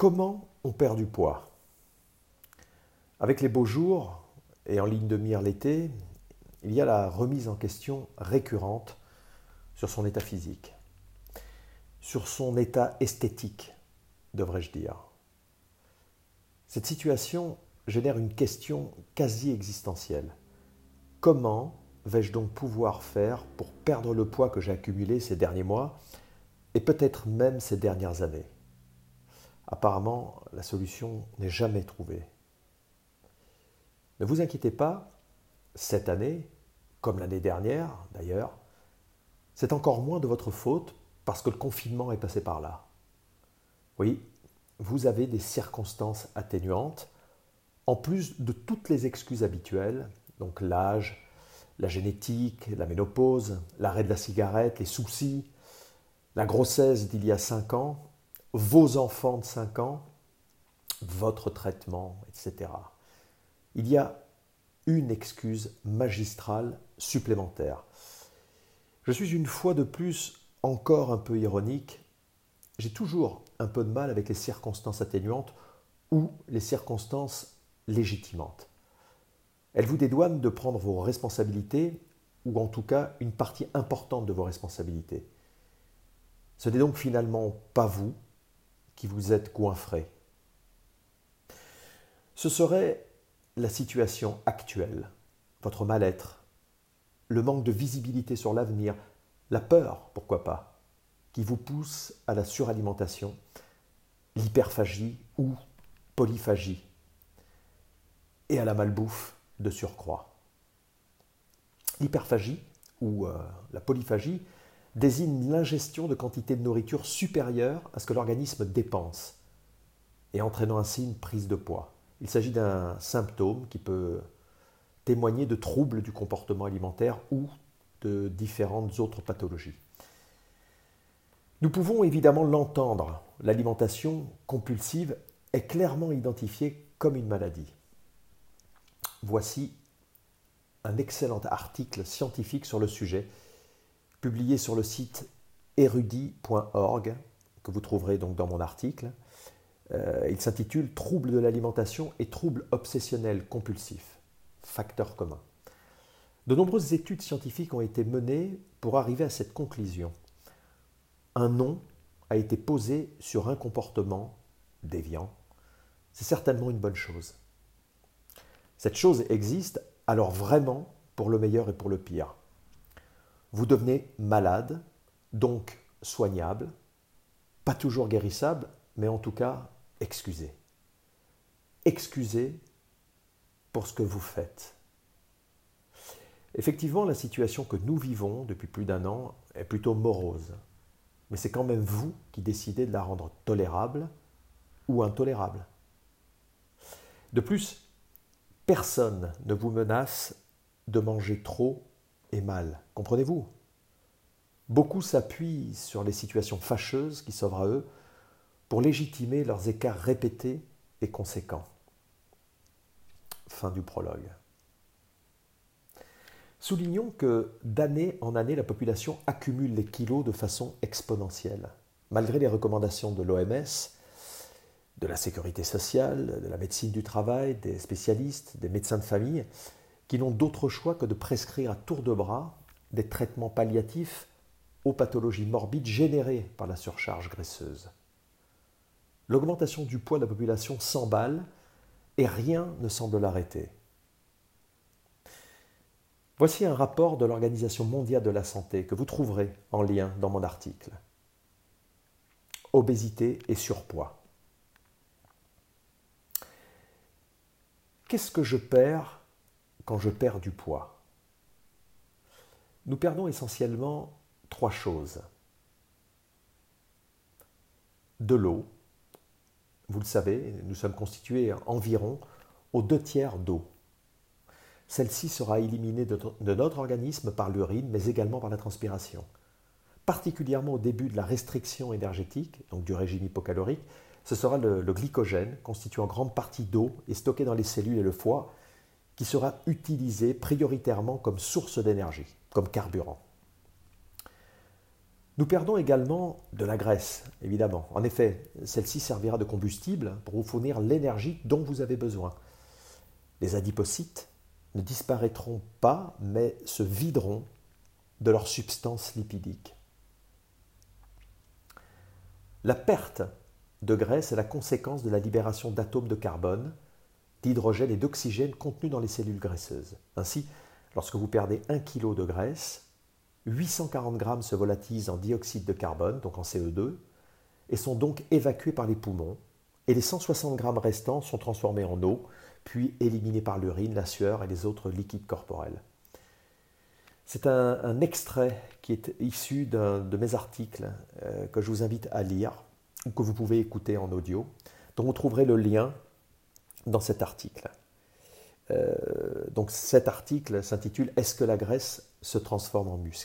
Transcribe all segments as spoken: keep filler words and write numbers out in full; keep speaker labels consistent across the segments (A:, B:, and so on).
A: Comment on perd du poids? Avec les beaux jours et en ligne de mire l'été, il y a la remise en question récurrente sur son état physique, sur son état esthétique, devrais-je dire. Cette situation génère une question quasi existentielle. Comment vais-je donc pouvoir faire pour perdre le poids que j'ai accumulé ces derniers mois et peut-être même ces dernières années? Apparemment, la solution n'est jamais trouvée. Ne vous inquiétez pas, cette année, comme l'année dernière d'ailleurs, c'est encore moins de votre faute parce que le confinement est passé par là. Oui, vous avez des circonstances atténuantes, en plus de toutes les excuses habituelles, donc l'âge, la génétique, la ménopause, l'arrêt de la cigarette, les soucis, la grossesse d'il y a cinq ans, vos enfants de cinq ans, votre traitement, et cetera. Il y a une excuse magistrale supplémentaire. Je suis une fois de plus encore un peu ironique. J'ai toujours un peu de mal avec les circonstances atténuantes ou les circonstances légitimantes. Elles vous dédouanent de prendre vos responsabilités ou en tout cas une partie importante de vos responsabilités. Ce n'est donc finalement pas vous qui vous êtes goinfré. Ce serait la situation actuelle, votre mal-être, le manque de visibilité sur l'avenir, la peur, pourquoi pas, qui vous pousse à la suralimentation, l'hyperphagie ou polyphagie, et à la malbouffe de surcroît. L'hyperphagie ou euh, la polyphagie désigne l'ingestion de quantités de nourriture supérieures à ce que l'organisme dépense, et entraînant ainsi une prise de poids. Il s'agit d'un symptôme qui peut témoigner de troubles du comportement alimentaire ou de différentes autres pathologies. Nous pouvons évidemment l'entendre, l'alimentation compulsive est clairement identifiée comme une maladie. Voici un excellent article scientifique sur le sujet, publié sur le site érudit point org, que vous trouverez donc dans mon article. Euh, il s'intitule « Troubles de l'alimentation et troubles obsessionnels compulsifs, facteurs communs ». De nombreuses études scientifiques ont été menées pour arriver à cette conclusion. Un nom a été posé sur un comportement déviant. C'est certainement une bonne chose. Cette chose existe alors vraiment pour le meilleur et pour le pire. Vous devenez malade, donc soignable, pas toujours guérissable, mais en tout cas excusé. Excusé pour ce que vous faites. Effectivement, la situation que nous vivons depuis plus d'un an est plutôt morose. Mais c'est quand même vous qui décidez de la rendre tolérable ou intolérable. De plus, personne ne vous menace de manger trop et mal. Comprenez-vous? Beaucoup s'appuient sur les situations fâcheuses qui s'offrent à eux pour légitimer leurs écarts répétés et conséquents. Fin du prologue. Soulignons que d'année en année, la population accumule les kilos de façon exponentielle. Malgré les recommandations de l'O M S, de la sécurité sociale, de la médecine du travail, des spécialistes, des médecins de famille, qui n'ont d'autre choix que de prescrire à tour de bras des traitements palliatifs aux pathologies morbides générées par la surcharge graisseuse. L'augmentation du poids de la population s'emballe et rien ne semble l'arrêter. Voici un rapport de l'Organisation mondiale de la santé que vous trouverez en lien dans mon article. Obésité et surpoids. Qu'est-ce que je perds quand je perds du poids? Nous perdons essentiellement trois choses. De l'eau. Vous le savez, nous sommes constitués environ aux deux tiers d'eau. Celle-ci sera éliminée de notre organisme par l'urine, mais également par la transpiration. Particulièrement au début de la restriction énergétique, donc du régime hypocalorique, ce sera le, le glycogène, constitué en grande partie d'eau et stocké dans les cellules et le foie, qui sera utilisé prioritairement comme source d'énergie, comme carburant. Nous perdons également de la graisse, évidemment. En effet, celle-ci servira de combustible pour vous fournir l'énergie dont vous avez besoin. Les adipocytes ne disparaîtront pas, mais se videront de leur substance lipidique. La perte de graisse est la conséquence de la libération d'atomes de carbone, d'hydrogène et d'oxygène contenus dans les cellules graisseuses. Ainsi, lorsque vous perdez un kilo de graisse, huit cent quarante grammes se volatilisent en dioxyde de carbone, donc en C O deux, et sont donc évacués par les poumons, et les cent soixante grammes restants sont transformés en eau, puis éliminés par l'urine, la sueur et les autres liquides corporels. C'est un, un extrait qui est issu de mes articles euh, que je vous invite à lire, ou que vous pouvez écouter en audio, dont vous trouverez le lien dans cet article. Euh, donc cet article s'intitule « Est-ce que la graisse se transforme en muscle ?»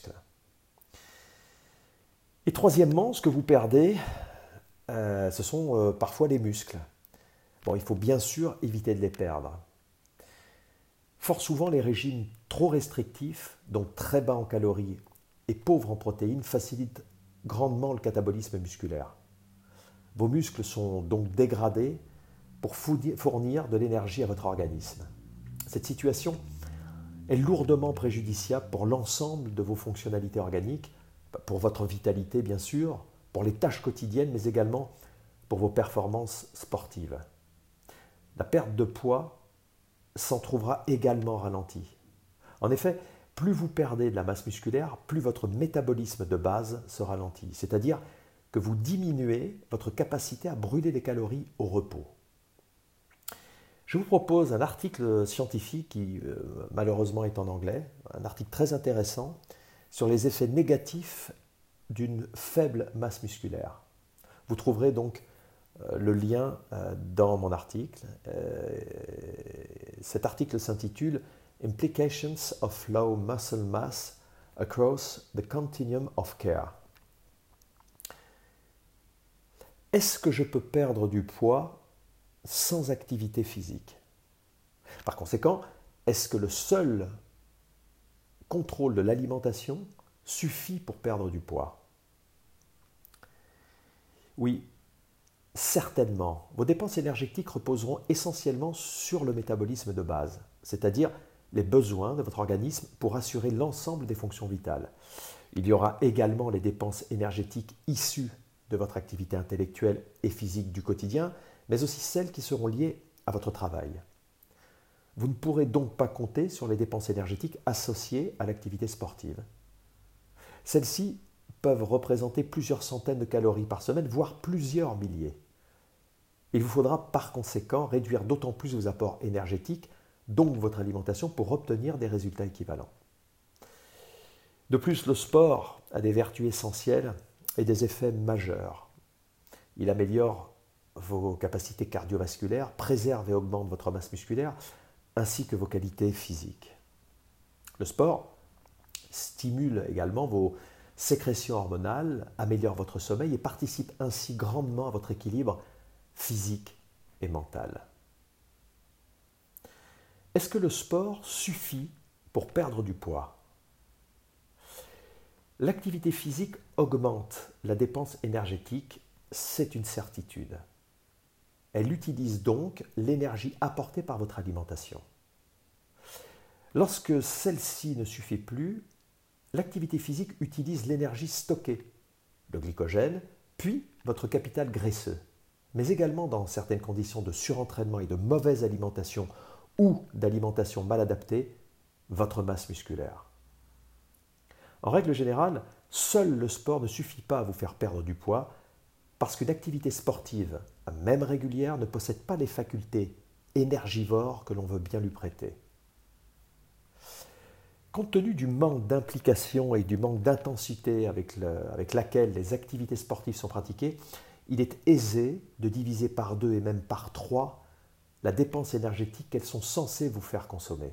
A: Et troisièmement, ce que vous perdez, euh, ce sont euh, parfois les muscles. Bon, il faut bien sûr éviter de les perdre. Fort souvent, les régimes trop restrictifs, donc très bas en calories et pauvres en protéines, facilitent grandement le catabolisme musculaire. Vos muscles sont donc dégradés pour fournir de l'énergie à votre organisme. Cette situation est lourdement préjudiciable pour l'ensemble de vos fonctionnalités organiques, pour votre vitalité bien sûr, pour les tâches quotidiennes, mais également pour vos performances sportives. La perte de poids s'en trouvera également ralentie. En effet, plus vous perdez de la masse musculaire, plus votre métabolisme de base se ralentit, c'est-à-dire que vous diminuez votre capacité à brûler les calories au repos. Je vous propose un article scientifique qui euh, malheureusement est en anglais, un article très intéressant sur les effets négatifs d'une faible masse musculaire. Vous trouverez donc euh, le lien euh, dans mon article. Euh, cet article s'intitule « Implications of low muscle mass across the continuum of care ». Est-ce que je peux perdre du poids sans activité physique? Par conséquent, est-ce que le seul contrôle de l'alimentation suffit pour perdre du poids? Oui, certainement. Vos dépenses énergétiques reposeront essentiellement sur le métabolisme de base, c'est-à-dire les besoins de votre organisme pour assurer l'ensemble des fonctions vitales. Il y aura également les dépenses énergétiques issues de votre activité intellectuelle et physique du quotidien, mais aussi celles qui seront liées à votre travail. Vous ne pourrez donc pas compter sur les dépenses énergétiques associées à l'activité sportive. Celles-ci peuvent représenter plusieurs centaines de calories par semaine, voire plusieurs milliers. Il vous faudra par conséquent réduire d'autant plus vos apports énergétiques, donc votre alimentation, pour obtenir des résultats équivalents. De plus, le sport a des vertus essentielles et des effets majeurs. Il améliore vos capacités cardiovasculaires, préserve et augmente votre masse musculaire, ainsi que vos qualités physiques. Le sport stimule également vos sécrétions hormonales, améliore votre sommeil et participe ainsi grandement à votre équilibre physique et mental. Est-ce que le sport suffit pour perdre du poids? L'activité physique augmente la dépense énergétique, c'est une certitude. Elle utilise donc l'énergie apportée par votre alimentation. Lorsque celle-ci ne suffit plus, l'activité physique utilise l'énergie stockée, le glycogène, puis votre capital graisseux, mais également dans certaines conditions de surentraînement et de mauvaise alimentation ou d'alimentation mal adaptée, votre masse musculaire. En règle générale, seul le sport ne suffit pas à vous faire perdre du poids parce qu'une activité sportive, même régulière, ne possède pas les facultés énergivores que l'on veut bien lui prêter. Compte tenu du manque d'implication et du manque d'intensité avec, le, avec laquelle les activités sportives sont pratiquées, il est aisé de diviser par deux et même par trois la dépense énergétique qu'elles sont censées vous faire consommer.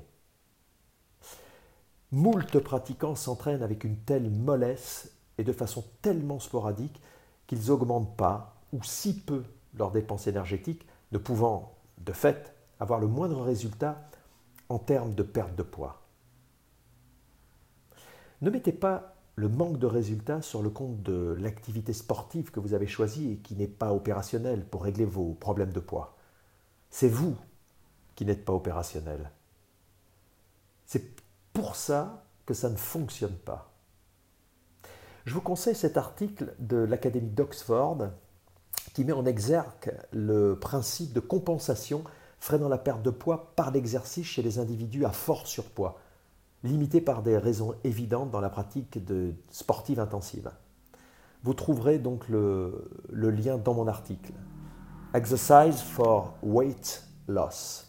A: Moult pratiquants s'entraînent avec une telle mollesse et de façon tellement sporadique qu'ils n'augmentent pas ou si peu leurs dépenses énergétiques, ne pouvant de fait avoir le moindre résultat en termes de perte de poids. Ne mettez pas le manque de résultats sur le compte de l'activité sportive que vous avez choisie et qui n'est pas opérationnelle pour régler vos problèmes de poids. C'est vous qui n'êtes pas opérationnel. C'est pour ça que ça ne fonctionne pas. Je vous conseille cet article de l'Académie d'Oxford qui met en exergue le principe de compensation freinant la perte de poids par l'exercice chez les individus à fort surpoids, limité par des raisons évidentes dans la pratique de sportive intensive. Vous trouverez donc le, le lien dans mon article. Exercise for Weight Loss.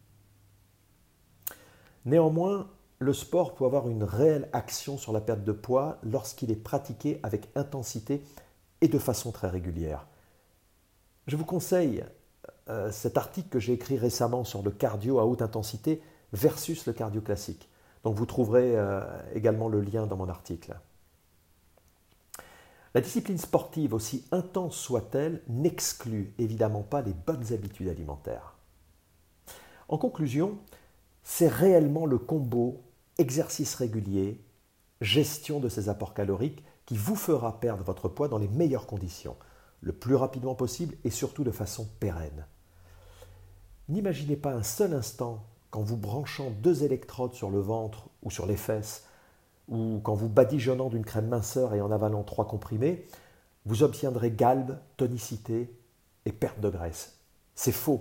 A: Néanmoins, le sport peut avoir une réelle action sur la perte de poids lorsqu'il est pratiqué avec intensité et de façon très régulière. Je vous conseille euh, cet article que j'ai écrit récemment sur le cardio à haute intensité versus le cardio classique. Donc vous trouverez euh, également le lien dans mon article. La discipline sportive, aussi intense soit-elle, n'exclut évidemment pas les bonnes habitudes alimentaires. En conclusion, c'est réellement le combo exercice régulier, gestion de ses apports caloriques qui vous fera perdre votre poids dans les meilleures conditions, le plus rapidement possible et surtout de façon pérenne. N'imaginez pas un seul instant qu'en vous branchant deux électrodes sur le ventre ou sur les fesses, ou qu'en vous badigeonnant d'une crème minceur et en avalant trois comprimés, vous obtiendrez galbe, tonicité et perte de graisse. C'est faux.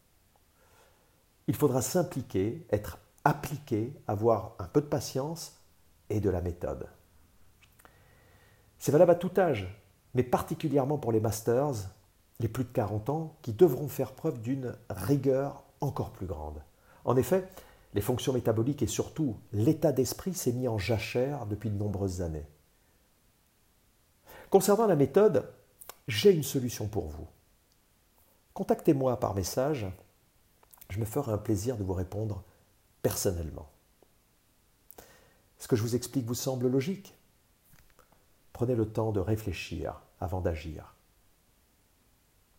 A: Il faudra s'impliquer, être appliqué, avoir un peu de patience et de la méthode. C'est valable à tout âge, mais particulièrement pour les masters, les plus de quarante ans, qui devront faire preuve d'une rigueur encore plus grande. En effet, les fonctions métaboliques et surtout l'état d'esprit s'est mis en jachère depuis de nombreuses années. Concernant la méthode, j'ai une solution pour vous. Contactez-moi par message, je me ferai un plaisir de vous répondre personnellement. Ce que je vous explique vous semble logique ? Prenez le temps de réfléchir avant d'agir.